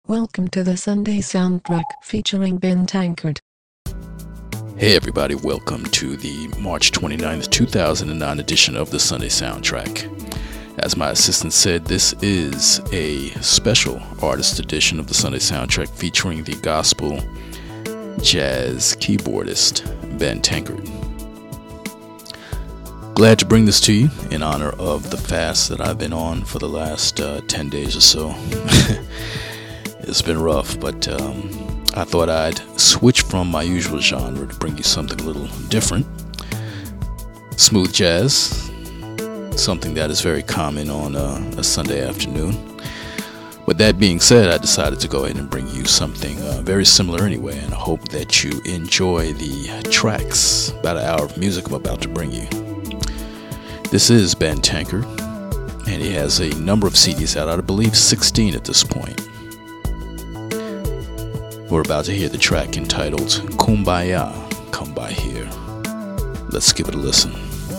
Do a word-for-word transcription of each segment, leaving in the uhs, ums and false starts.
Welcome to the Sunday Soundtrack featuring Ben Tankard. Hey everybody, welcome to the March twenty-ninth, two thousand nine edition of the Sunday Soundtrack. As my assistant said, this is a special artist edition of the Sunday Soundtrack featuring the gospel jazz keyboardist Ben Tankard. Glad to bring this to you in honor of the fast that I've been on for the last uh, ten days or so. It's been rough, but um, I thought I'd switch from my usual genre to bring you something a little different. Smooth jazz, something that is very common on uh, a Sunday afternoon. With that being said, I decided to go ahead and bring you something uh, very similar anyway, and I hope that you enjoy the tracks, about an hour of music I'm about to bring you. This is Ben Tankard, and he has a number of C Ds out, I believe sixteen at this point. We're about to hear the track entitled Kumbaya, Come By Here. Let's give it a listen.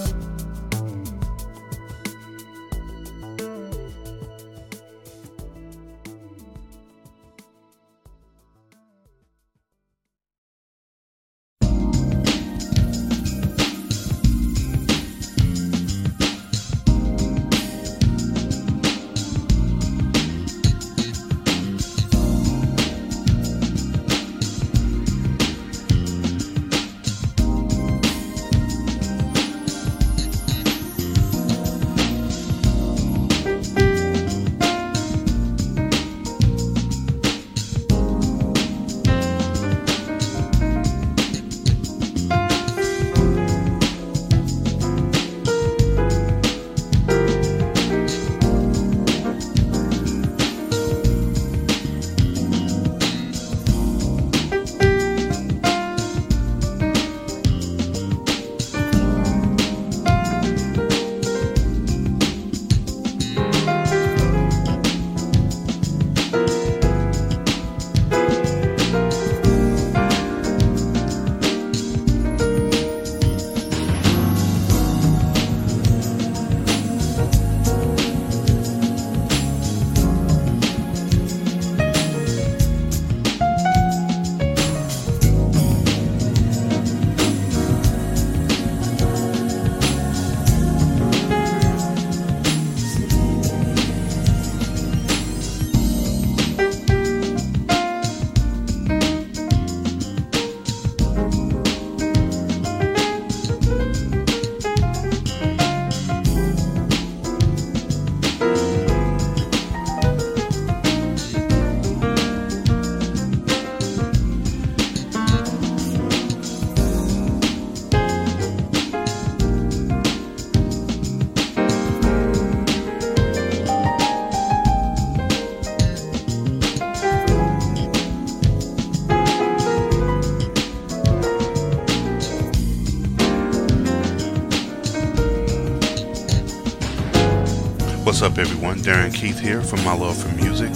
What's up everyone, Darren Keith here from My Love for Music,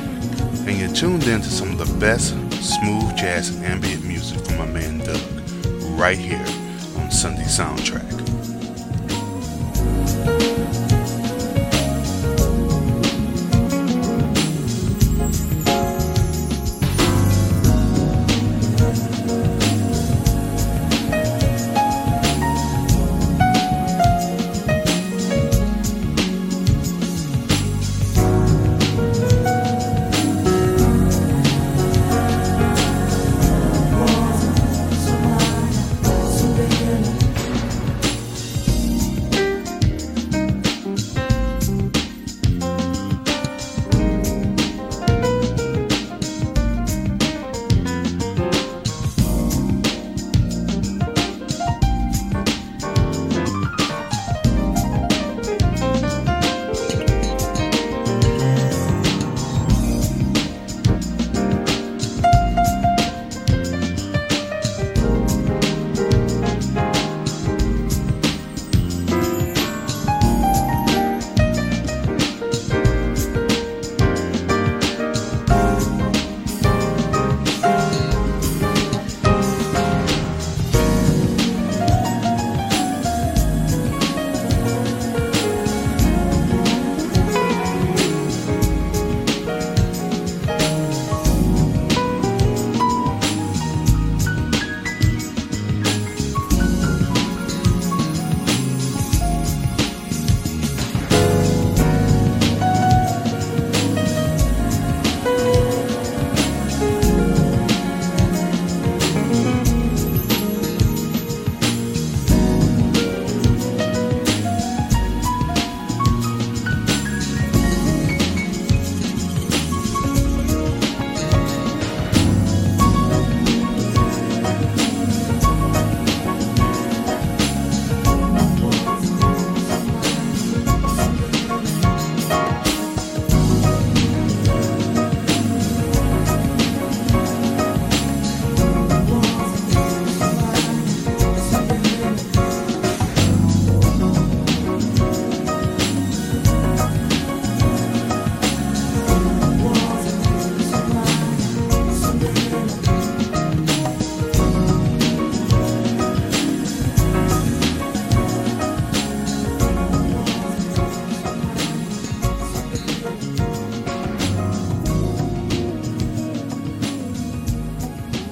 and you're tuned in to some of the best smooth jazz and ambient music from my man Doug, right here on Sunday Soundtrack.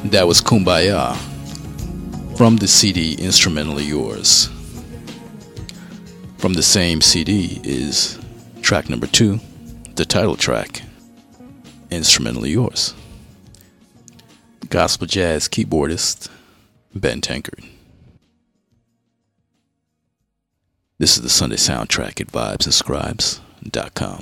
That was Kumbaya from the C D Instrumentally Yours. From the same C D is track number two, the title track, Instrumentally Yours. Gospel jazz keyboardist Ben Tankard. This is the Sunday soundtrack at vibes and scribes dot com.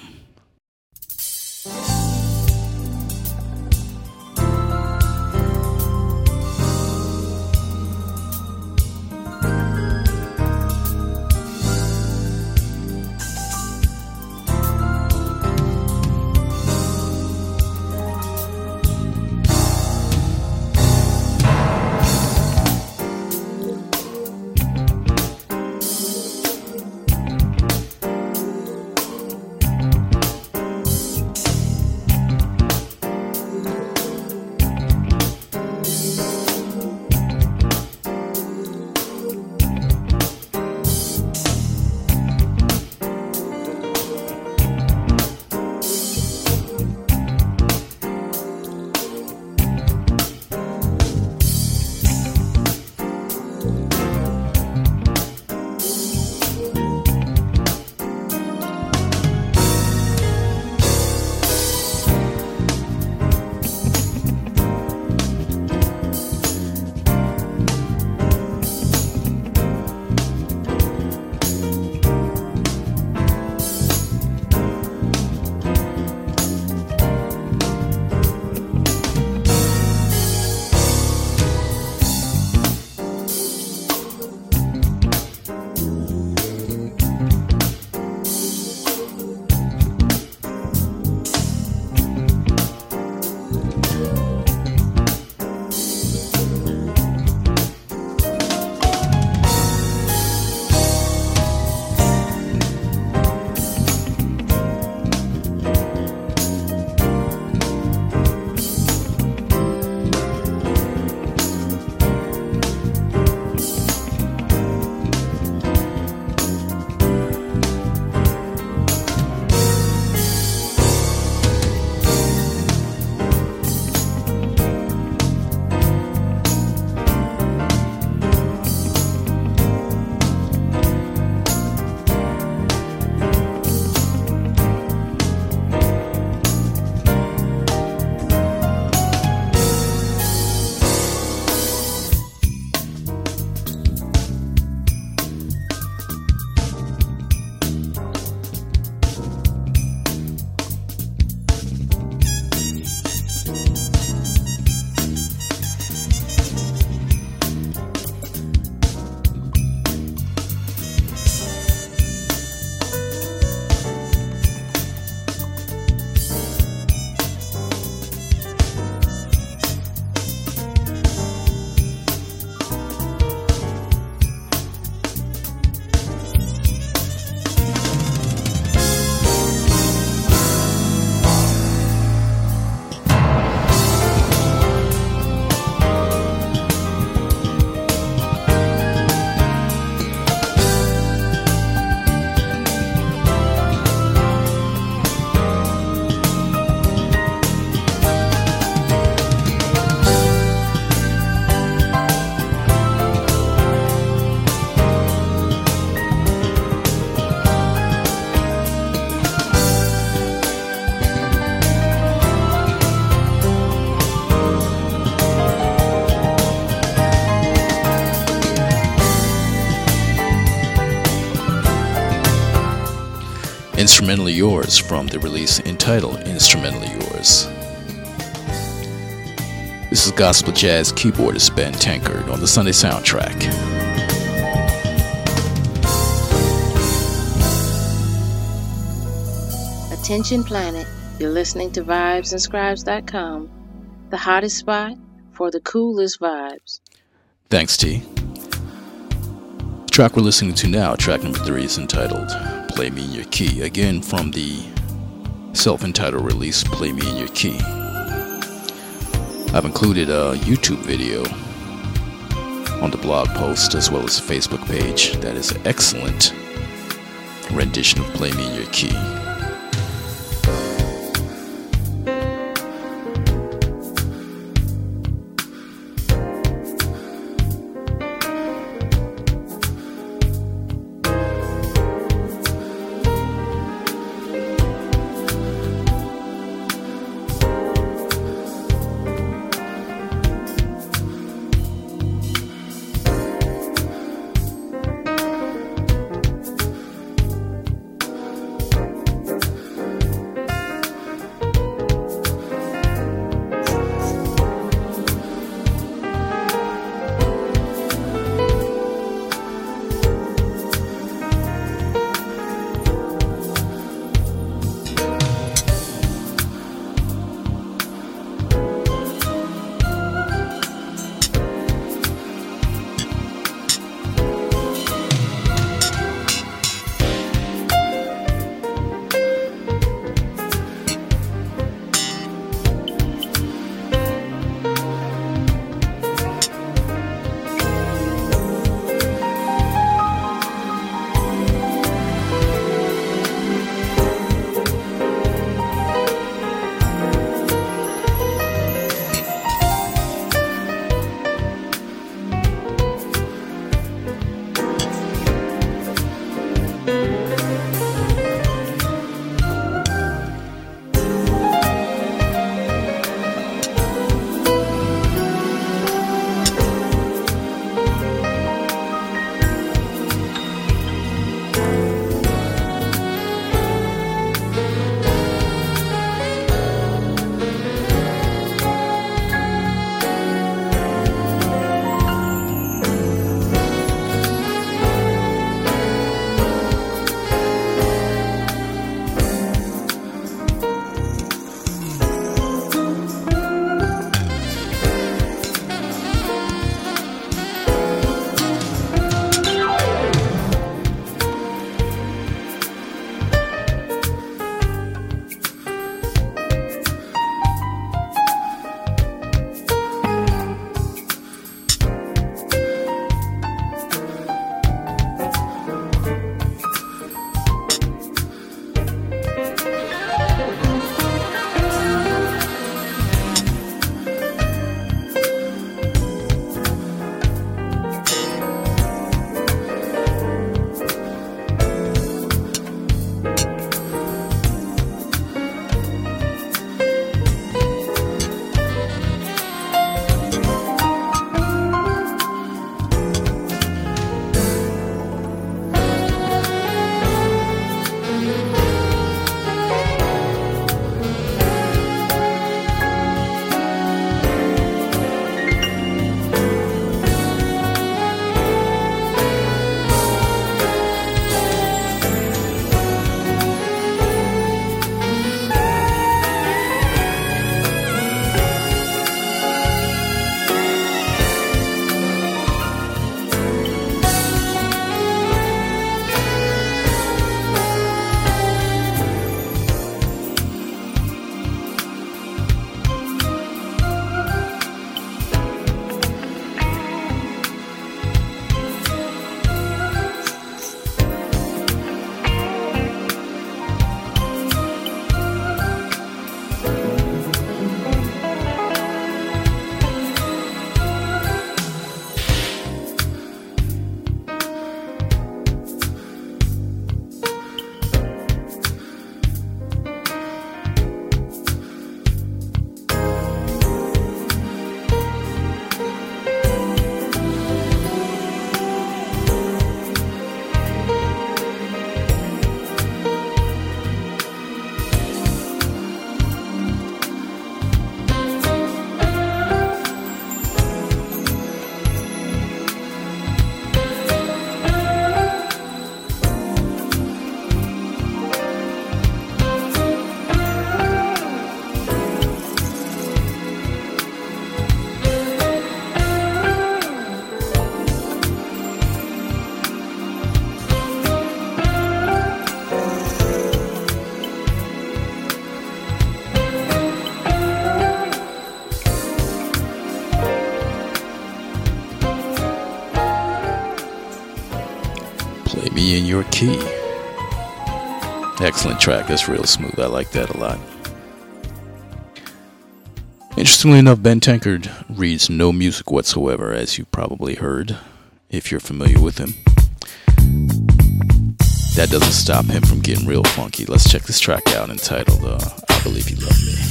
Instrumentally Yours from the release entitled Instrumentally Yours. This is gospel jazz keyboardist Ben Tankard on the Sunday soundtrack. Attention Planet, you're listening to vibes and scribes dot com, the hottest spot for the coolest vibes. Thanks, T. The track we're listening to now, track number three, is entitled Play Me in Your Key, again from the self-entitled release Play Me in Your Key. I've included a YouTube video on the blog post as well as a Facebook page that is an excellent rendition of Play Me in Your Key. Me in Your Key. Excellent track. That's real smooth. I like that a lot. Interestingly enough, Ben Tankard reads no music whatsoever, as you probably heard, if you're familiar with him. That doesn't stop him from getting real funky. Let's check this track out entitled uh, I Believe You Love Me.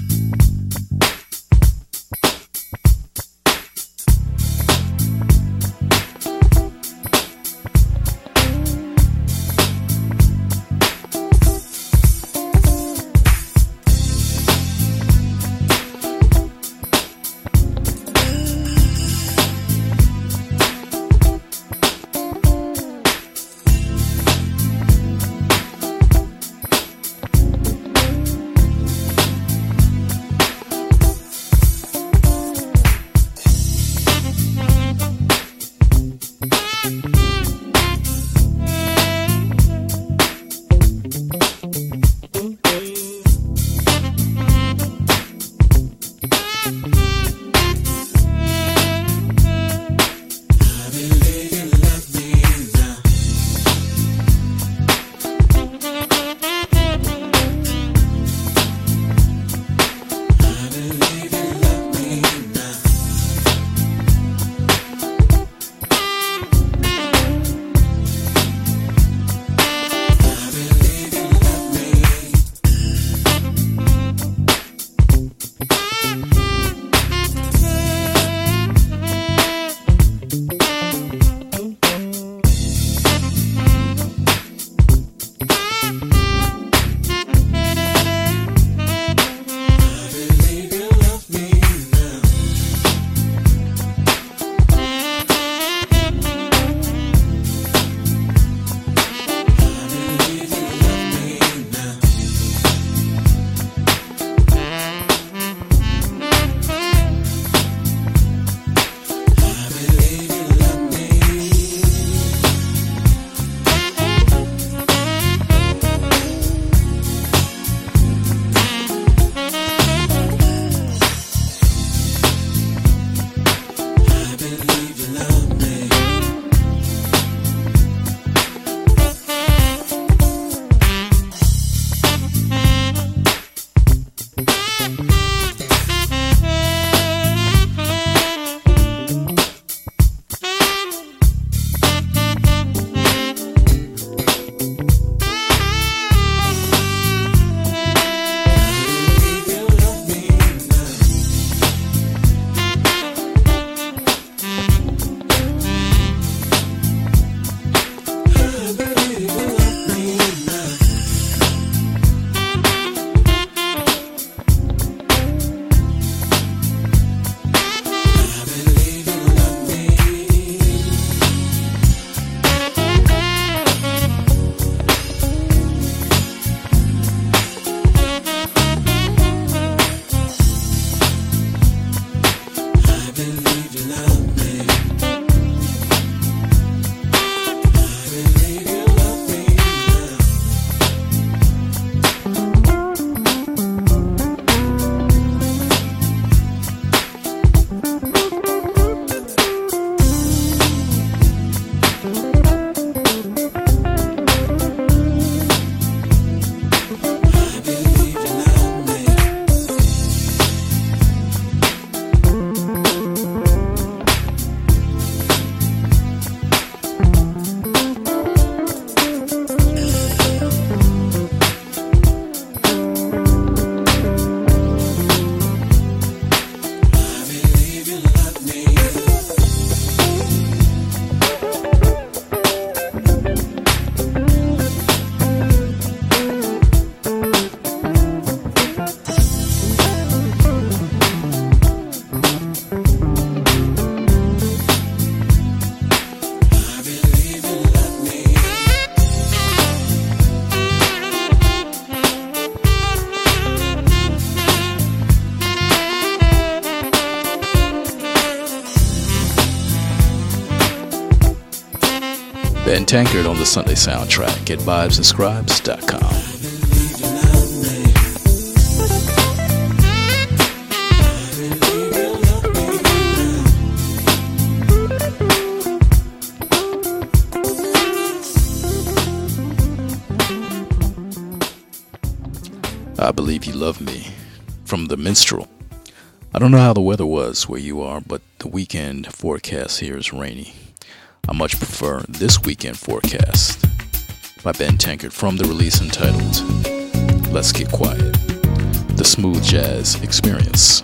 Ben Tankard on the Sunday Soundtrack at vibes and scribes dot com. I Believe You Love Me from The Minstrel. I don't know how the weather was where you are, but the weekend forecast here is rainy. I much prefer this weekend forecast by Ben Tankard from the release entitled Let's Get Quiet, the smooth jazz experience.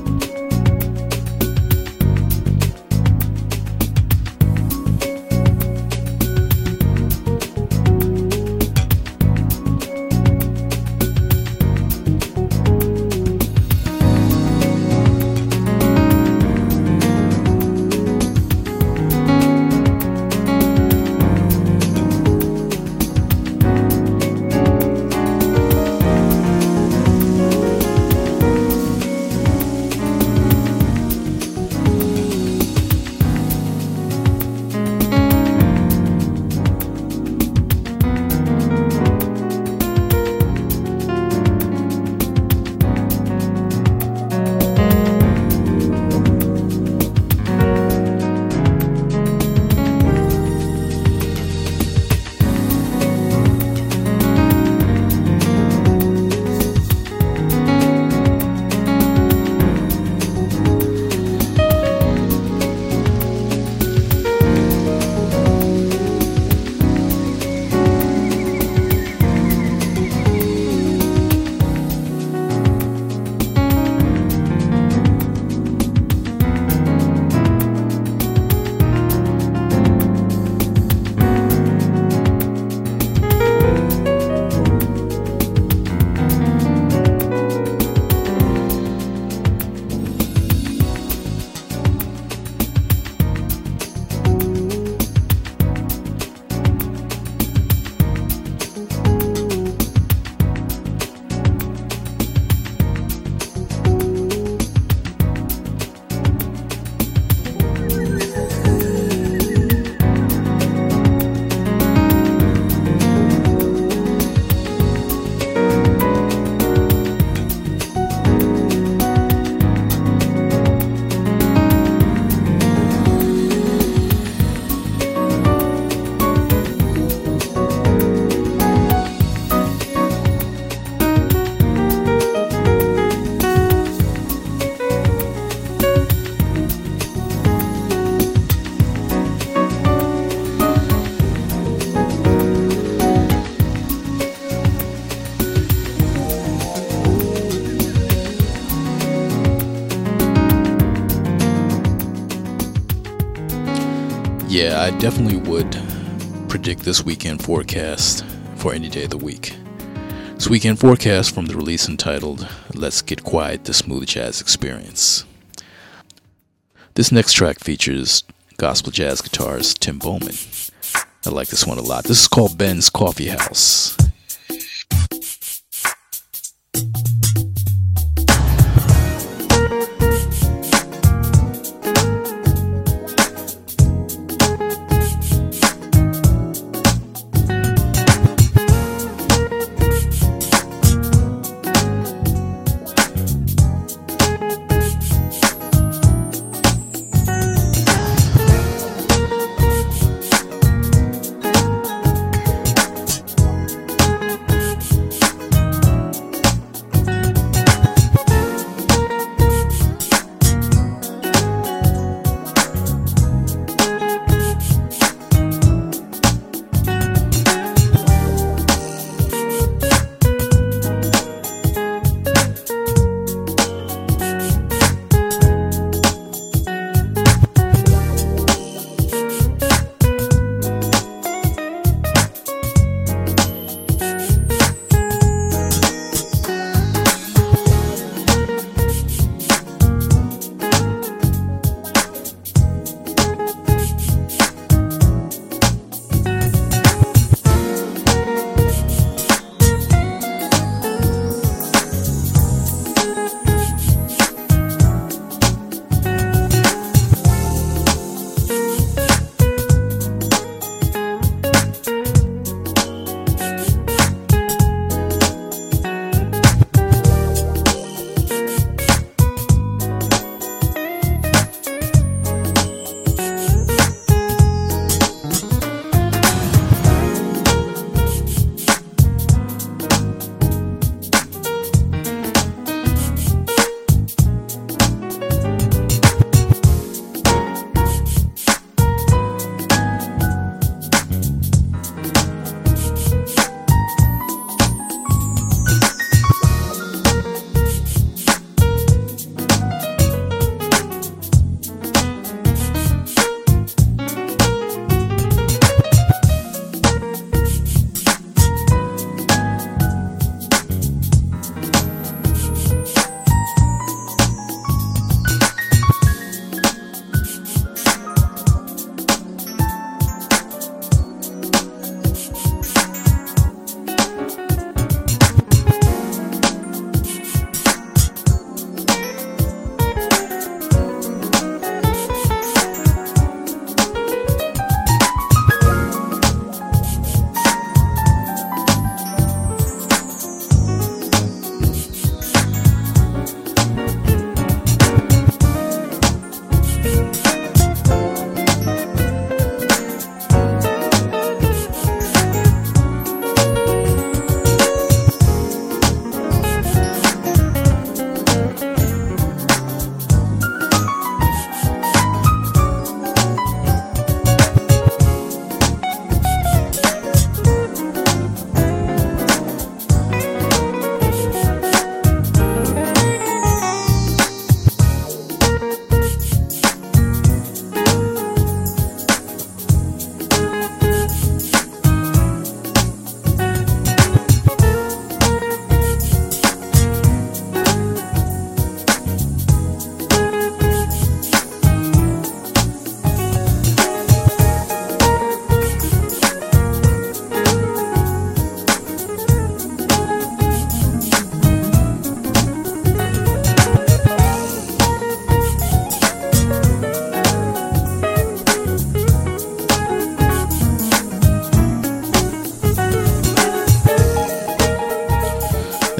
Yeah, I definitely would predict this weekend forecast for any day of the week. This weekend forecast from the release entitled Let's Get Quiet, the Smooth Jazz Experience. This next track features gospel jazz guitarist Tim Bowman. I like this one a lot. This is called Ben's Coffee House.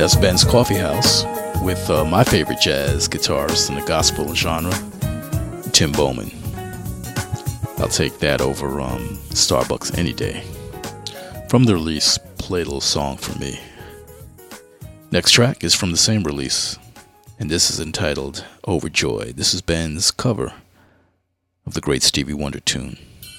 That's Ben's Coffee House with uh, my favorite jazz guitarist in the gospel genre, Tim Bowman. I'll take that over um, Starbucks any day. From the release, Play a Little Song for Me. Next track is from the same release, and this is entitled Overjoyed. This is Ben's cover of the great Stevie Wonder tune.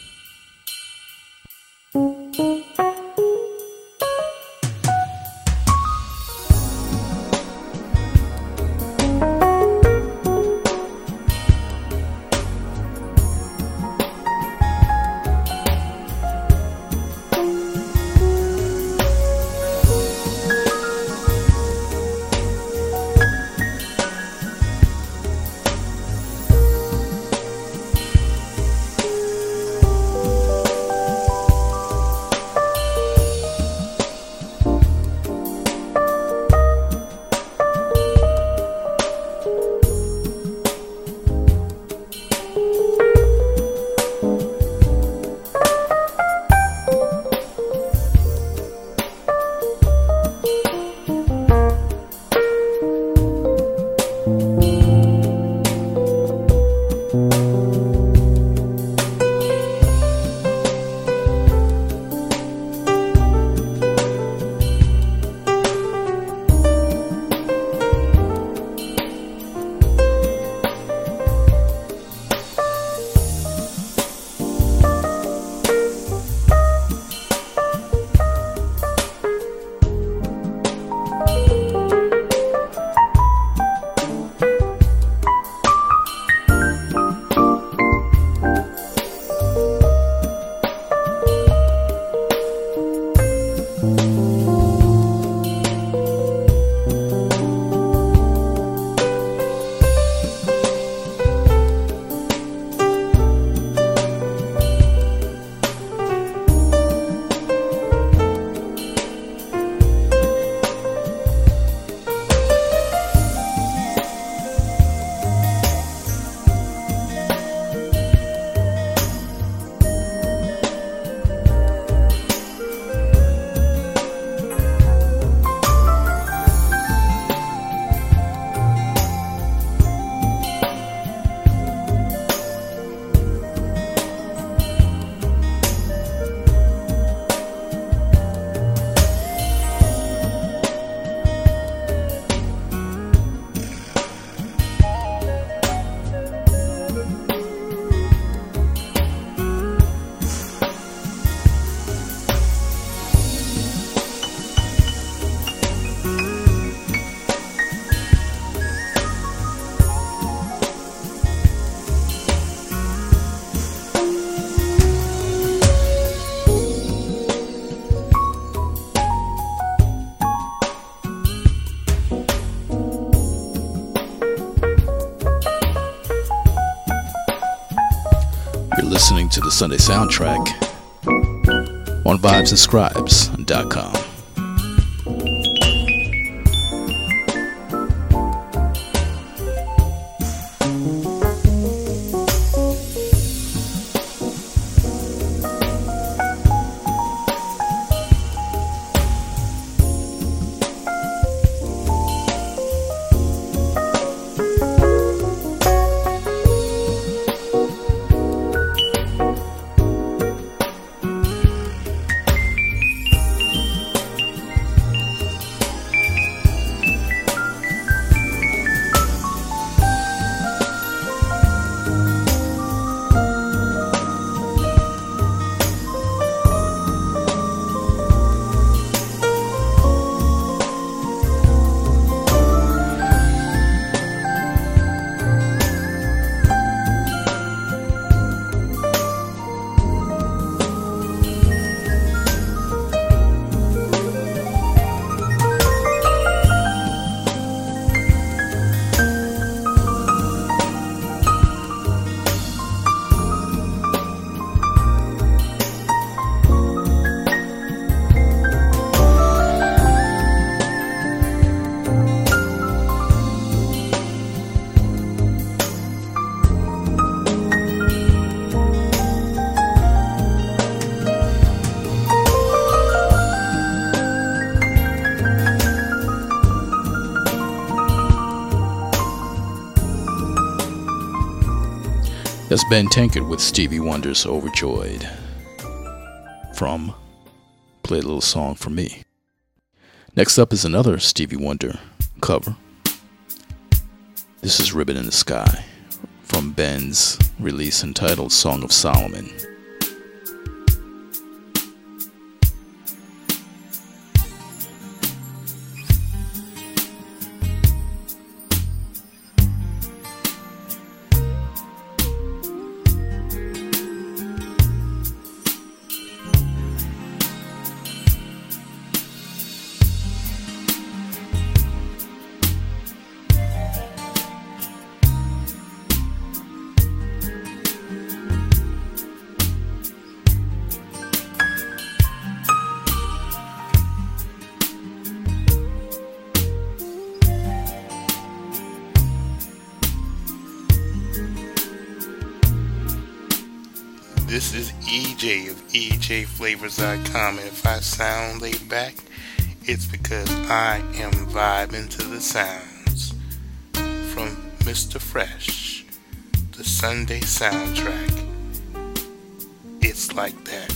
Listening to the Sunday Soundtrack on vibes and scribes dot com. That's Ben Tankard with Stevie Wonder's Overjoyed from Play a Little Song for Me. Next up is another Stevie Wonder cover. This is Ribbon in the Sky from Ben's release entitled Song of Solomon. This is E J of E J Flavors dot com, and if I sound laid back, it's because I am vibing to the sounds from Mister Fresh, the Sunday soundtrack. It's like that.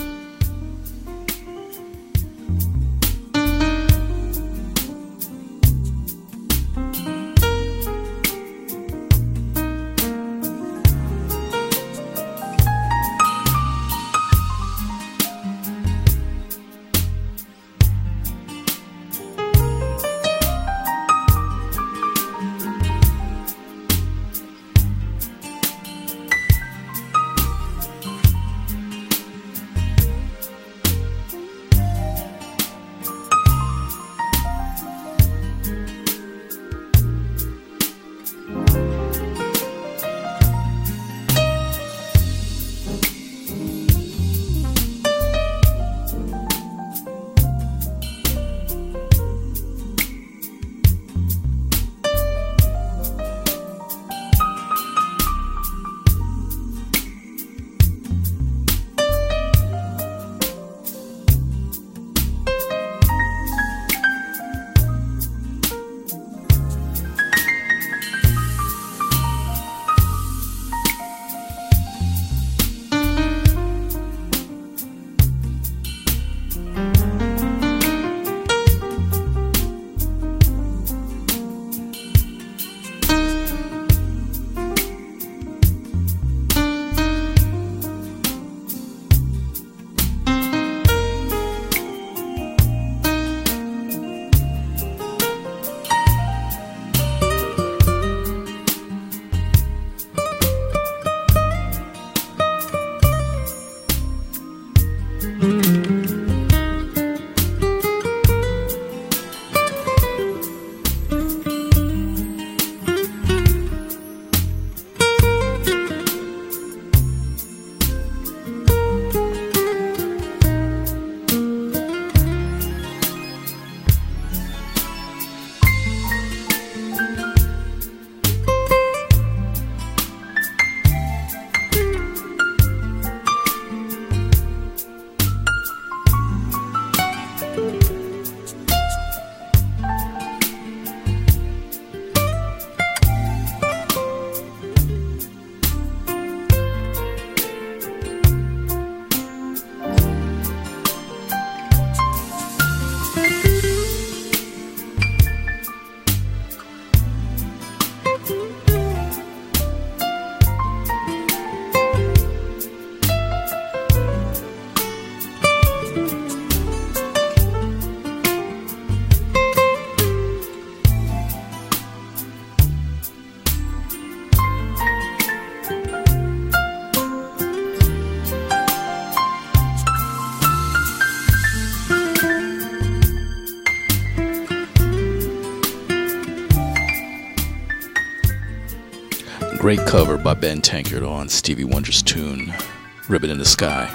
Great cover by Ben Tankard on Stevie Wonder's tune, Ribbon in the Sky.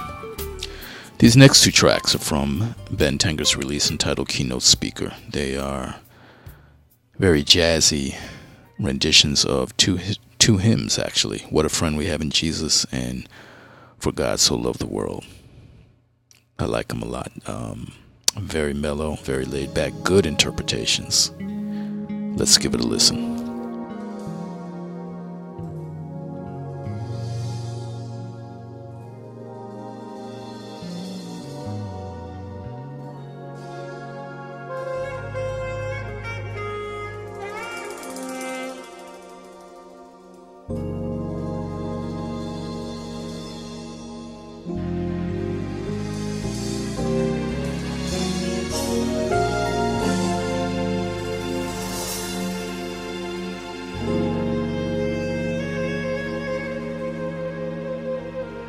These next two tracks are from Ben Tankard's release entitled Keynote Speaker. They are very jazzy renditions of two two hymns, actually. What a Friend We Have in Jesus and For God So Loved the World. I like them a lot. Um, very mellow, very laid back, good interpretations. Let's give it a listen.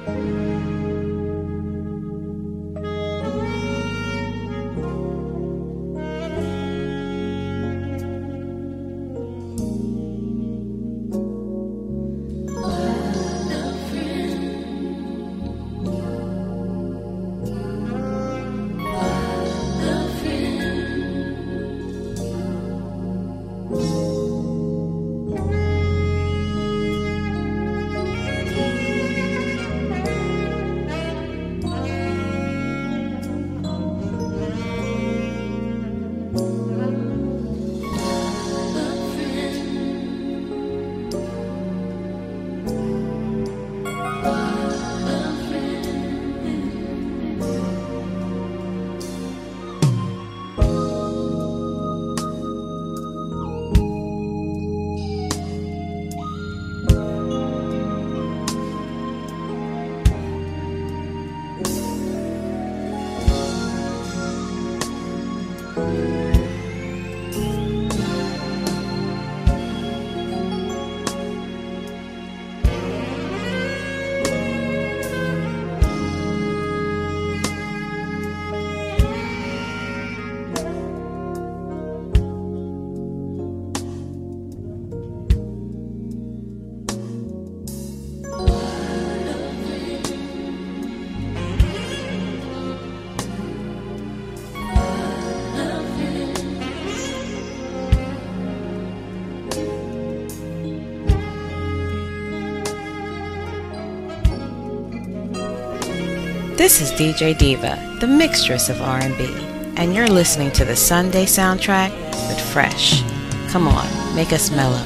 This is D J Diva, the mixtress of R and B, and you're listening to the Sunday Soundtrack with Fresh. Come on, make us mellow.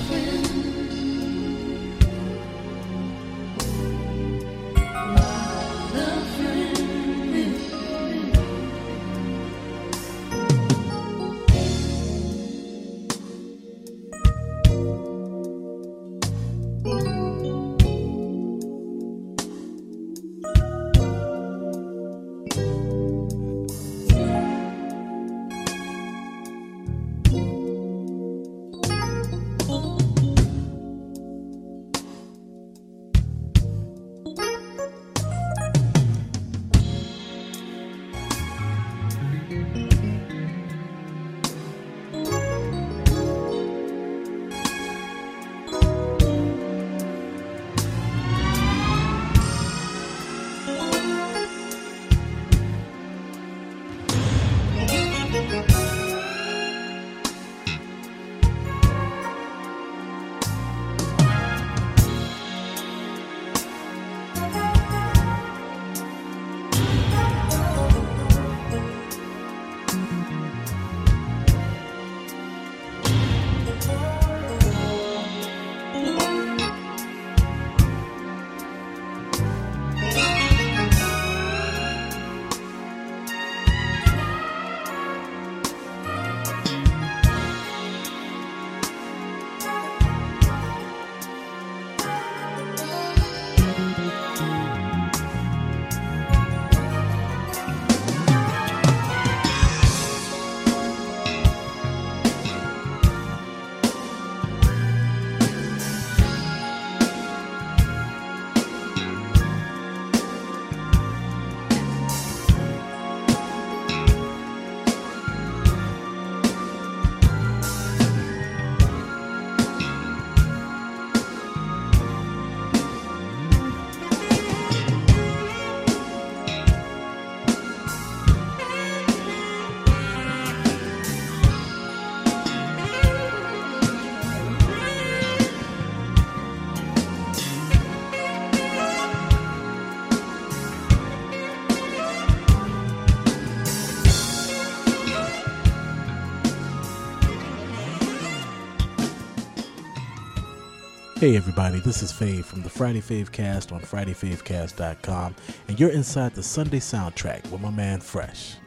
Hey everybody, this is Fave from the Friday Fave Cast on Friday Fave Cast dot com, and you're inside the Sunday Soundtrack with my man Fresh.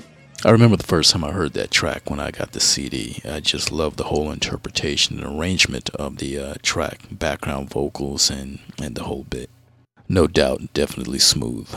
I remember the first time I heard that track when I got the C D. I just loved the whole interpretation and arrangement of the uh, track, background vocals, and, and the whole bit. No doubt, definitely smooth.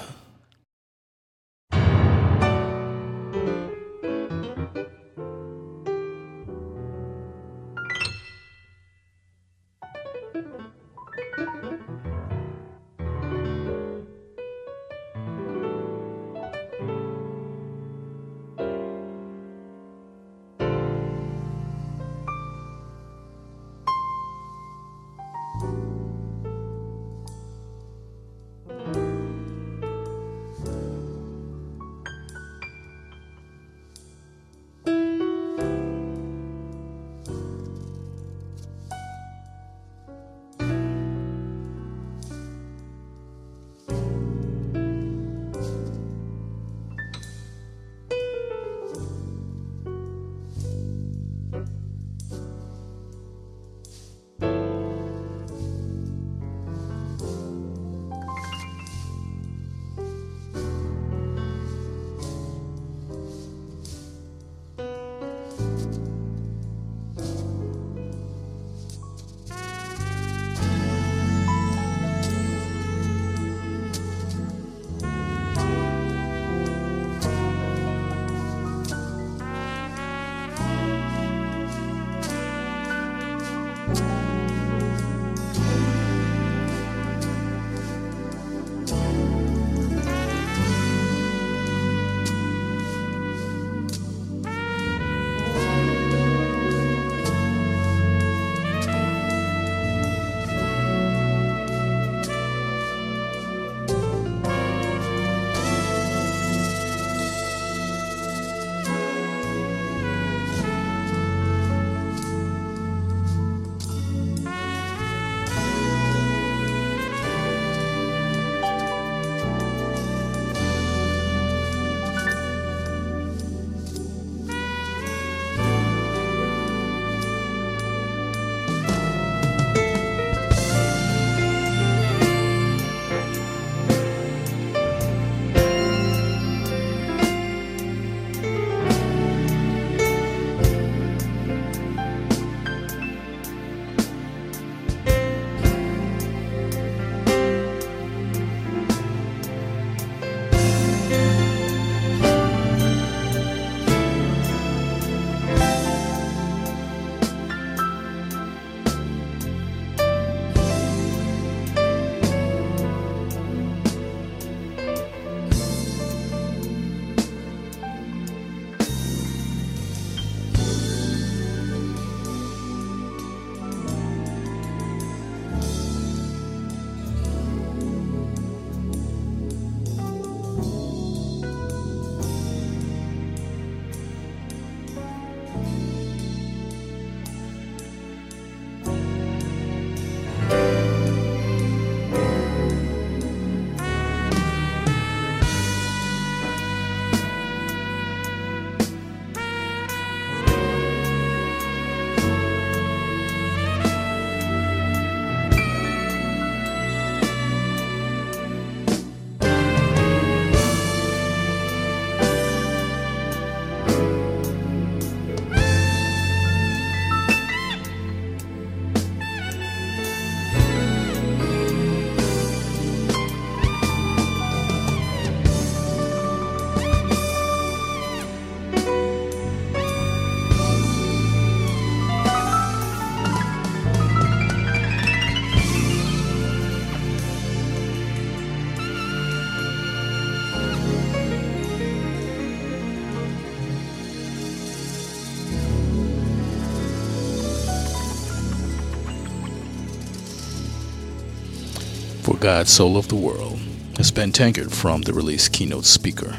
For God So Loved the World has been Tankard from the release Keynote Speaker.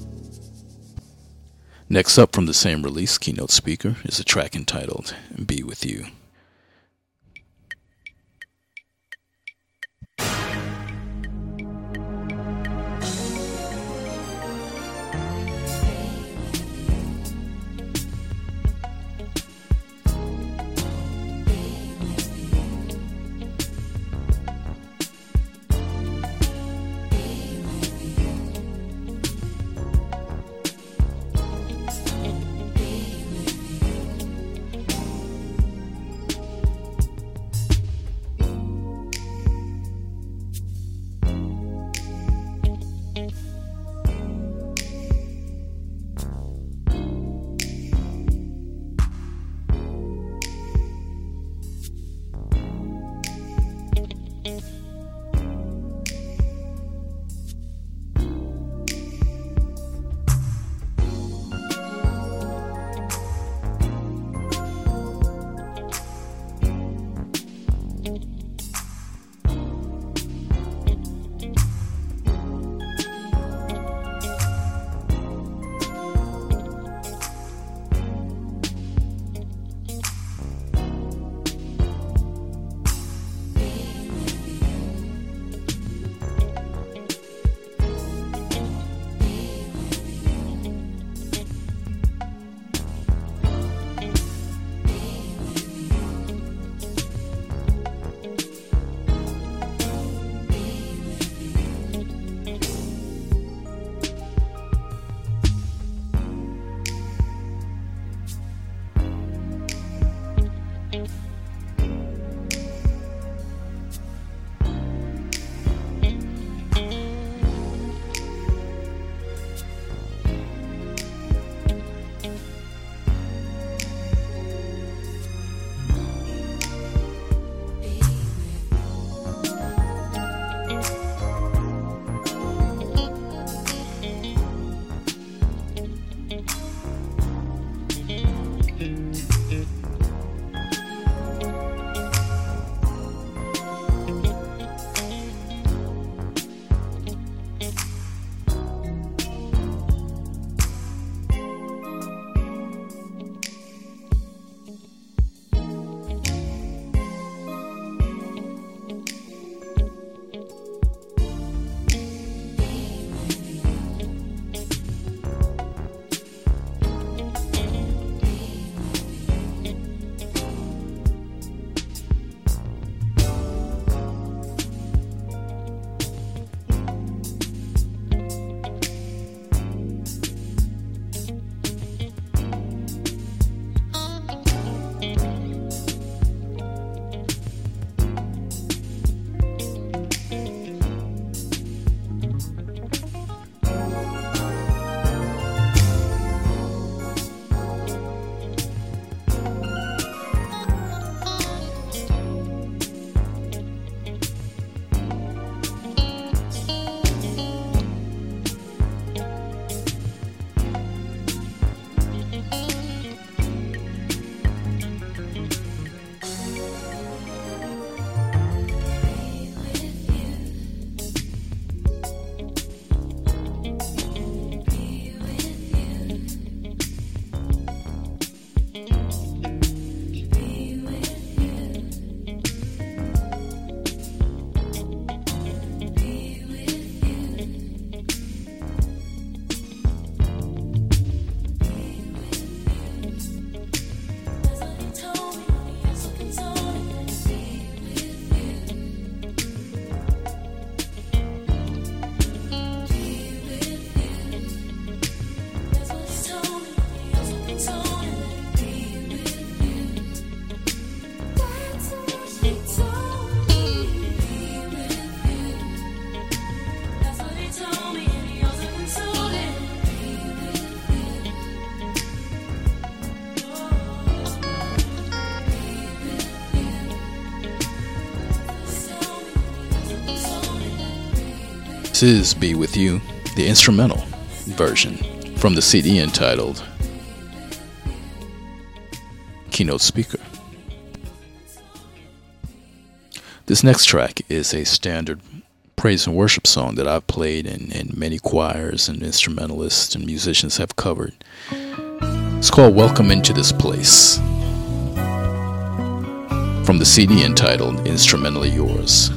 Next up from the same release, Keynote Speaker, is a track entitled Be With You. This is Be With You, the instrumental version from the C D entitled Keynote Speaker. This next track is a standard praise and worship song that I've played and, and many choirs and instrumentalists and musicians have covered. It's called Welcome Into This Place, from the C D entitled Instrumentally Yours.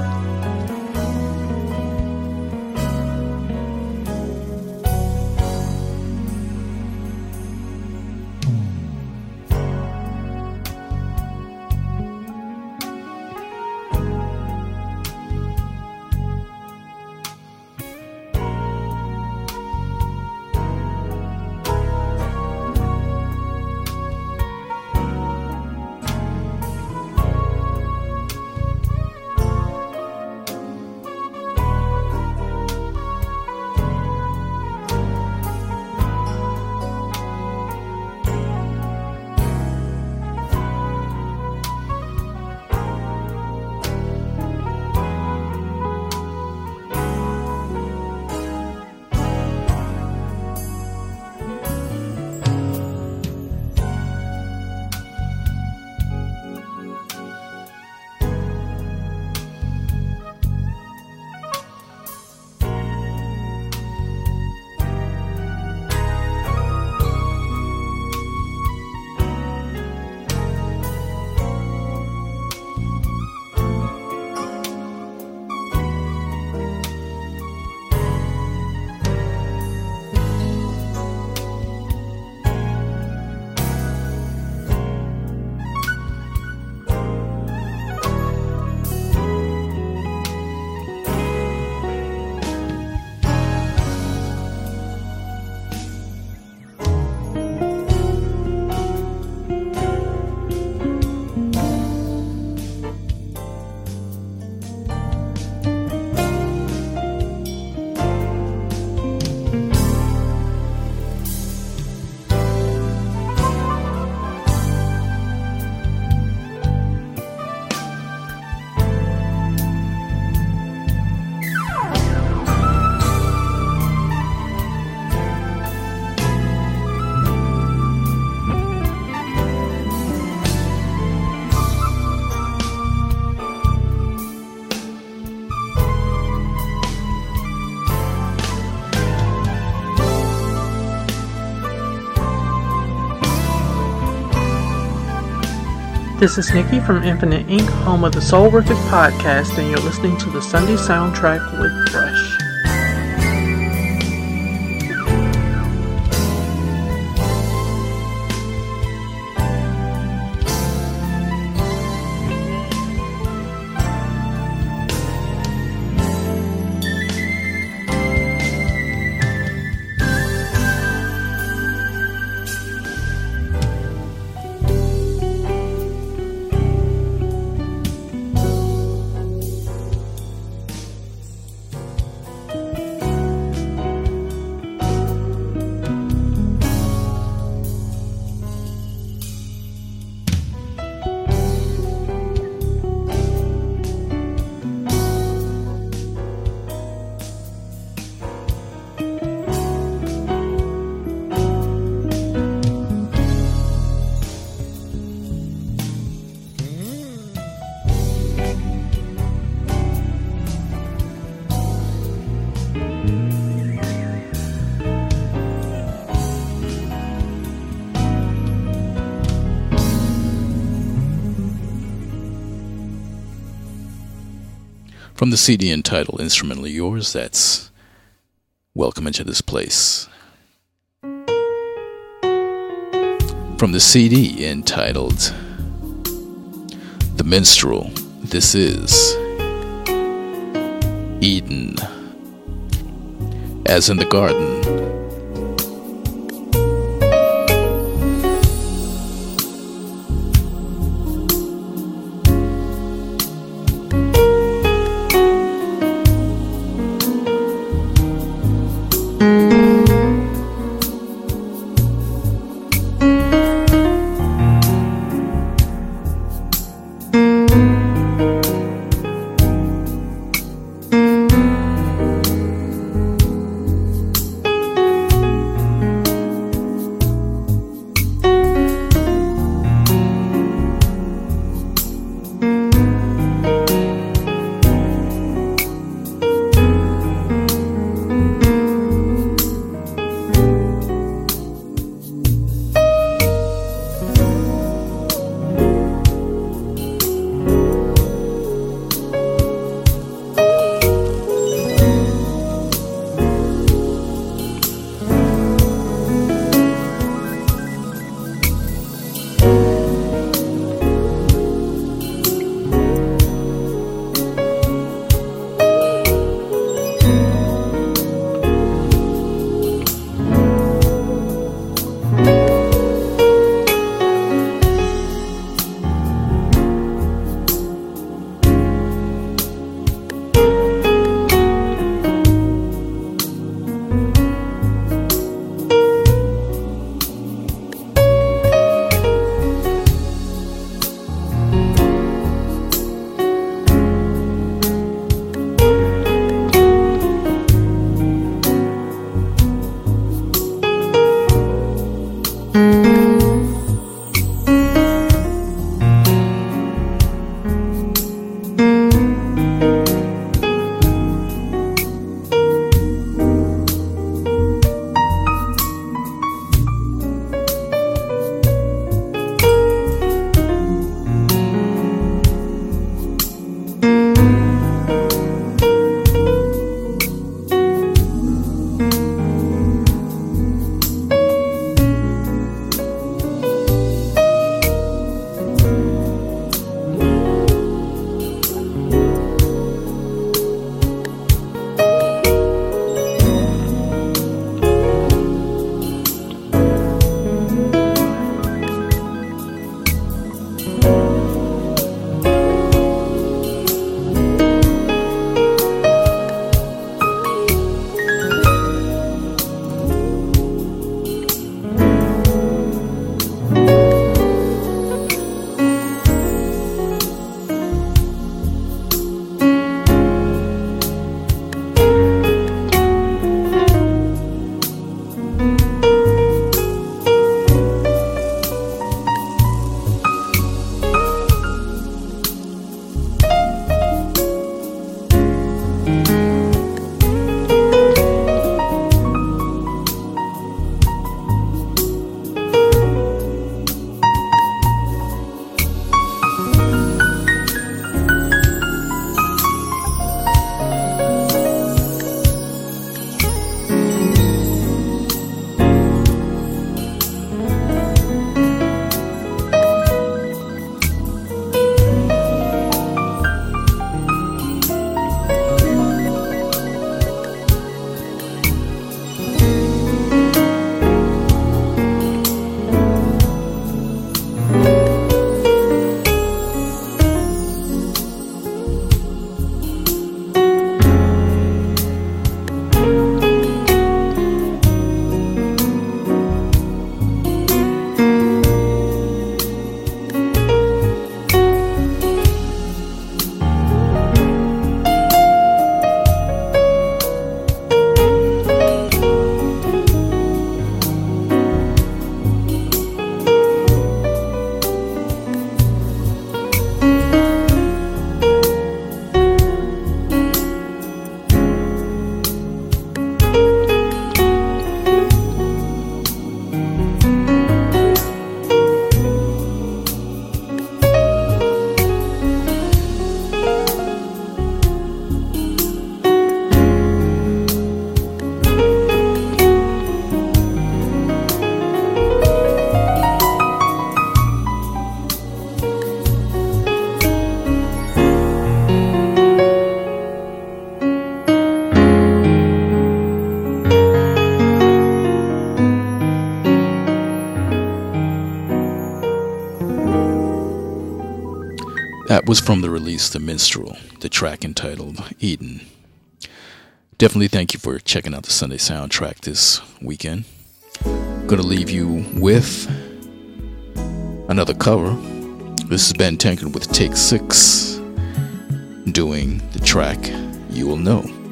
This is Nikki from Infinite Incorporated, home of the Soulrific podcast, and you're listening to the Sunday Soundtrack with Fresh. From the C D entitled Instrumentally Yours, that's Welcome Into This Place. From the C D entitled The Minstrel, this is Eden, As in the Garden. was from the release The Minstrel, the track entitled Eden. Definitely thank you for checking out the Sunday Soundtrack this weekend. Gonna leave you with another cover. This is Ben Tankard with Take Six, doing the track You Will Know.